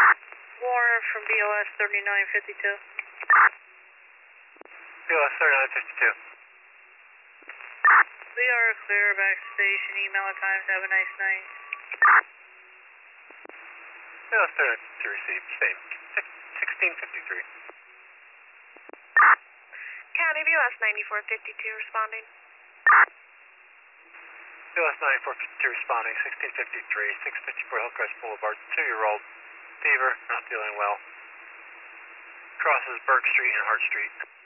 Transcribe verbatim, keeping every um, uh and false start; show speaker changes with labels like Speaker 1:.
Speaker 1: Warner from B O S thirty-nine fifty-two.
Speaker 2: B O S thirty-nine fifty-two.
Speaker 1: We are clear back to station. Email at times. Have a nice night.
Speaker 2: B O S thirty-nine fifty-two received. Same. sixteen fifty-three.
Speaker 3: County B O S ninety-four fifty-two responding.
Speaker 2: B O S ninety-four fifty-two responding. sixteen fifty-three. six fifty-four Hillcrest Boulevard. Two-year-old. Fever. Not feeling well. Crosses Burke Street and Hart Street.